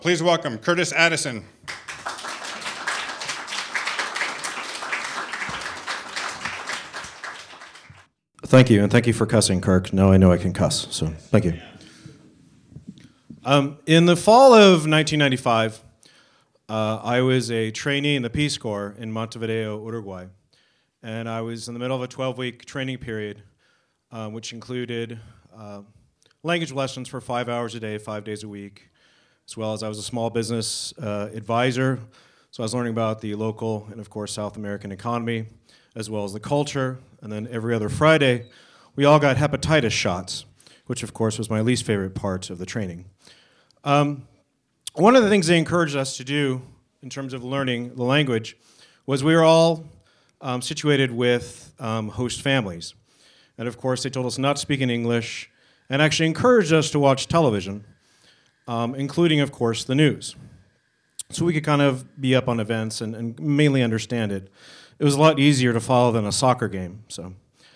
Please welcome Curtis Addison. Thank you, and thank you for cussing, Kirk. Now I know I can cuss, so thank you. In the fall of 1995, I was a trainee in the Peace Corps in Montevideo, Uruguay, and I was in the middle of a 12-week training period, which included language lessons for 5 hours a day, 5 days a week, as well as I was a small business advisor, so I was learning about the local and, of course, South American economy, as well as the culture. And then every other Friday, we all got hepatitis shots, which, of course, was my least favorite part of the training. One of the things they encouraged us to do in terms of learning the language was we were all situated with host families. And, of course, they told us not to speak in English and actually encouraged us to watch television, including, of course, the news. So we could kind of be up on events and mainly understand it. It was a lot easier to follow than a soccer game. So,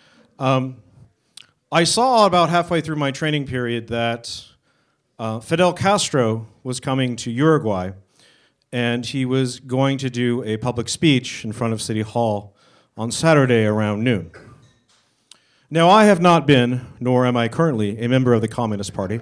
I saw about halfway through my training period that Fidel Castro was coming to Uruguay, and he was going to do a public speech in front of City Hall on Saturday around noon. Now, I have not been, nor am I currently, a member of the Communist Party.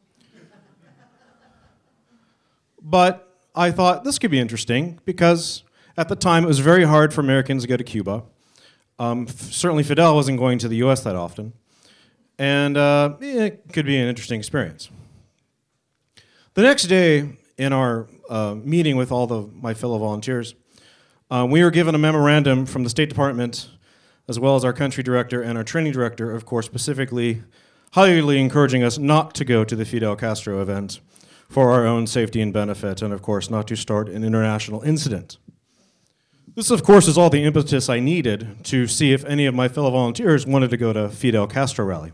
But I thought this could be interesting because at the time it was very hard for Americans to go to Cuba. Certainly Fidel wasn't going to the US that often. And it could be an interesting experience. The next day in our meeting with all my fellow volunteers, we were given a memorandum from the State Department, as well as our country director and our training director, of course, specifically highly encouraging us not to go to the Fidel Castro event for our own safety and benefit, and of course not to start an international incident. This, of course, is all the impetus I needed to see if any of my fellow volunteers wanted to go to Fidel Castro rally.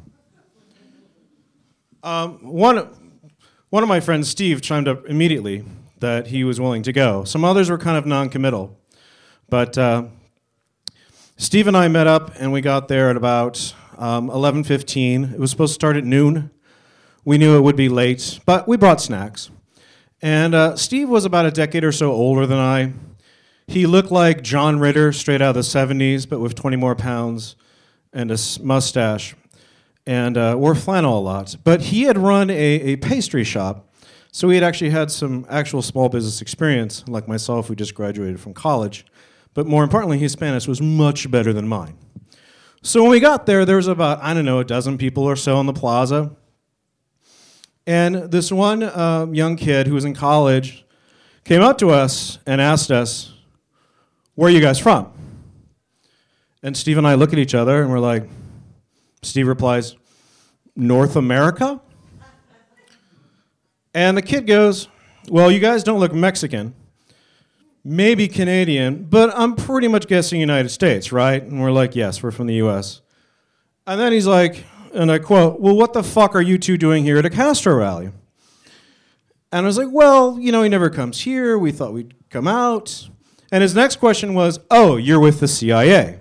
One of my friends, Steve, chimed up immediately that he was willing to go. Some others were kind of non-committal, but Steve and I met up, and we got there at about 11:15. It was supposed to start at noon. We knew it would be late, but we brought snacks. And Steve was about a decade or so older than I. He looked like John Ritter, straight out of the 70s, but with 20 more pounds and a mustache, and wore flannel a lot. But he had run a pastry shop, so he had actually had some actual small business experience, like myself, who just graduated from college. But more importantly, his Spanish was much better than mine. So when we got there was about, a dozen people or so in the plaza. And this one young kid who was in college came up to us and asked us, "Where are you guys from?" And Steve and I look at each other and we're like, Steve replies, "North America?" And the kid goes, "Well, you guys don't look Mexican, maybe Canadian, but I'm pretty much guessing United States, right?" And we're like, "Yes, we're from the US." And then he's like, and I quote, "Well, what the fuck are you two doing here at a Castro rally?" And I was like, "Well, he never comes here. We thought we'd come out." And his next question was, "Oh, you're with the CIA?"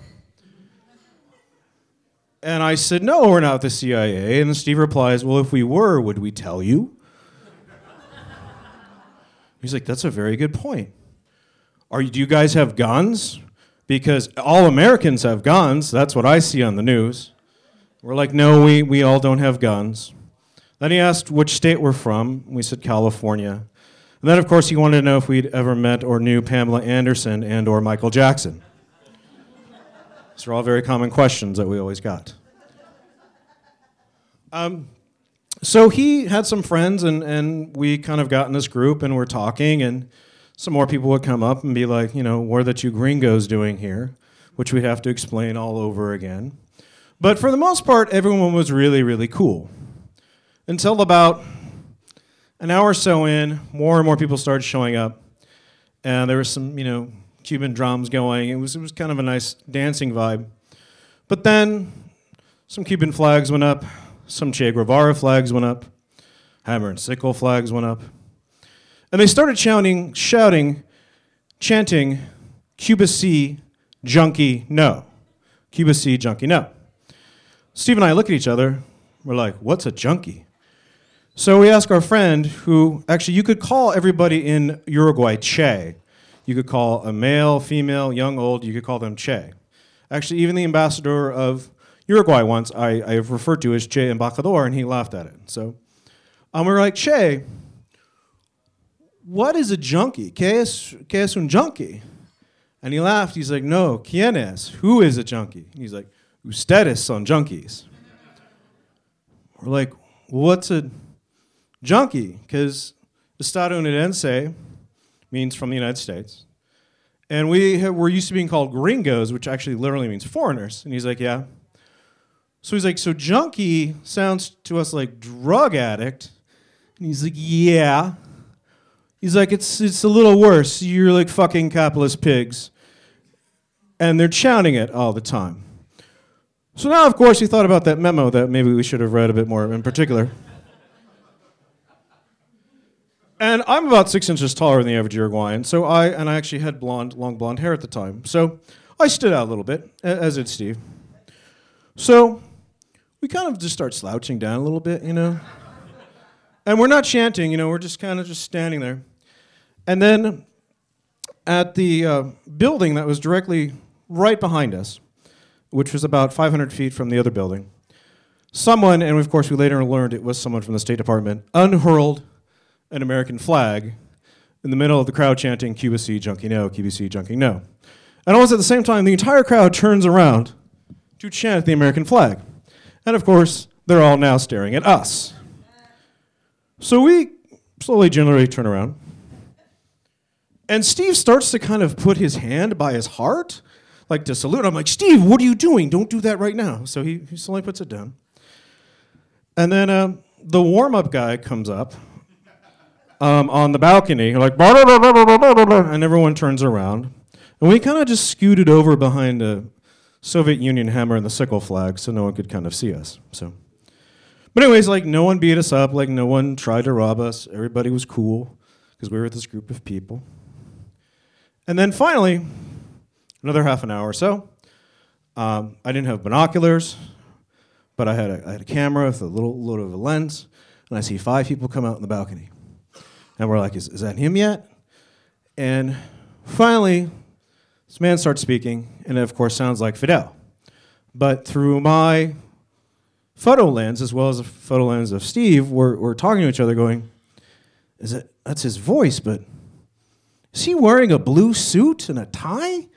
And I said, "No, we're not with the CIA." And Steve replies, "Well, if we were, would we tell you?" He's like, "That's a very good point. Do you guys have guns? Because all Americans have guns. That's what I see on the news." We're like, "No, we all don't have guns." Then he asked which state we're from. We said California. And then, of course, he wanted to know if we'd ever met or knew Pamela Anderson and or Michael Jackson. These are all very common questions that we always got. So he had some friends, and we kind of got in this group, and we're talking, and some more people would come up and be like, "What are the two gringos doing here?" Which we'd have to explain all over again. But for the most part, everyone was really, really cool. Until about an hour or so in, more and more people started showing up. And there was some, Cuban drums going. It was kind of a nice dancing vibe. But then some Cuban flags went up. Some Che Guevara flags went up. Hammer and sickle flags went up. And they started chanting, "Cuba C, junkie, no. Cuba C, junkie, no." Steve and I look at each other. We're like, "What's a junkie?" So we asked our friend, who actually you could call everybody in Uruguay Che. You could call a male, female, young, old, you could call them Che. Actually, even the ambassador of Uruguay once, I have referred to as Che Embajador, and he laughed at it. So we were like, Che, what is a junkie? ¿Qué es un junkie? And he laughed. He's like, no, ¿quién es? Who is a junkie? And he's like, ustedes son junkies. We're like, what's a junkie? Because estadounidense means from the United States. And we're used to being called gringos, which actually literally means foreigners. And he's like, yeah. So he's like, so junkie sounds to us like drug addict. And he's like, yeah. He's like, it's a little worse. You're like fucking capitalist pigs. And they're chanting it all the time. So now, of course, we thought about that memo that maybe we should have read a bit more in particular. And I'm about 6 inches taller than the average Uruguayan, so I actually had long blonde hair at the time. So I stood out a little bit, as did Steve. So we kind of just start slouching down a little bit, you know. And we're not chanting, you know, we're just kind of just standing there. And then at the building that was directly right behind us, which was about 500 feet from the other building, someone, and of course we later learned it was someone from the State Department, unhurled an American flag in the middle of the crowd chanting, Cuba C, junkie no, Cuba C, junkie no. And almost at the same time, the entire crowd turns around to chant the American flag. And of course, they're all now staring at us. So we slowly, generally turn around. And Steve starts to kind of put his hand by his heart, like to salute. I'm like, Steve, what are you doing? Don't do that right now. So he slowly puts it down. And then the warm-up guy comes up on the balcony, like, blah, blah, blah, blah, blah, blah, blah, and everyone turns around. And we kind of just scooted over behind a Soviet Union hammer and the sickle flag so no one could kind of see us. So, but anyways, like, no one beat us up, like, no one tried to rob us. Everybody was cool because we were with this group of people. And then finally, another half an hour or so, I didn't have binoculars, but I had a camera with a little of a lens, and I see 5 people come out on the balcony. And we're like, is that him yet? And finally, this man starts speaking, and it, of course, sounds like Fidel. But through my photo lens, as well as the photo lens of Steve, we're talking to each other going, that's his voice, but is he wearing a blue suit and a tie?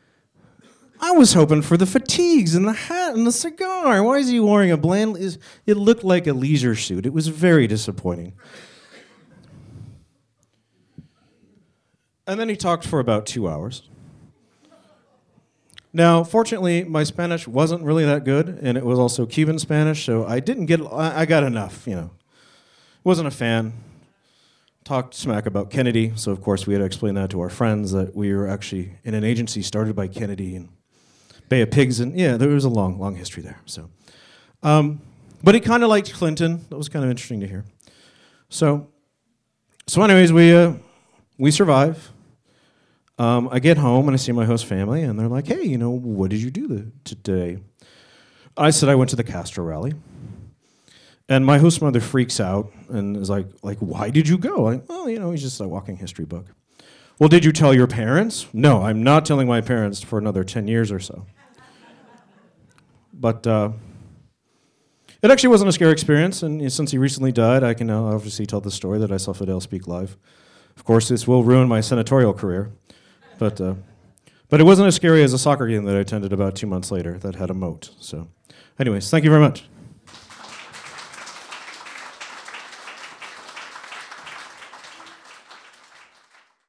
I was hoping for the fatigues and the hat and the cigar. Why is he wearing a bland... It looked like a leisure suit. It was very disappointing. And then he talked for about 2 hours. Now, fortunately, my Spanish wasn't really that good, and it was also Cuban Spanish, so I got enough, you know. Wasn't a fan. Talked smack about Kennedy, so of course we had to explain that to our friends that we were actually in an agency started by Kennedy and Bay of Pigs, and yeah, there was a long history there. So, but he kind of liked Clinton. That was kind of interesting to hear. So anyways, we survive. I get home and I see my host family, and they're like, "Hey, you know, what did you do today?" I said I went to the Castro rally. And my host mother freaks out and is like, why did you go? Like, well, you know, he's just a walking history book. Well, did you tell your parents? No, I'm not telling my parents for another 10 years or so. But it actually wasn't a scary experience, and since he recently died, I can now obviously tell the story that I saw Fidel speak live. Of course, this will ruin my senatorial career, but it wasn't as scary as a soccer game that I attended about 2 months later that had a moat. So anyways, thank you very much.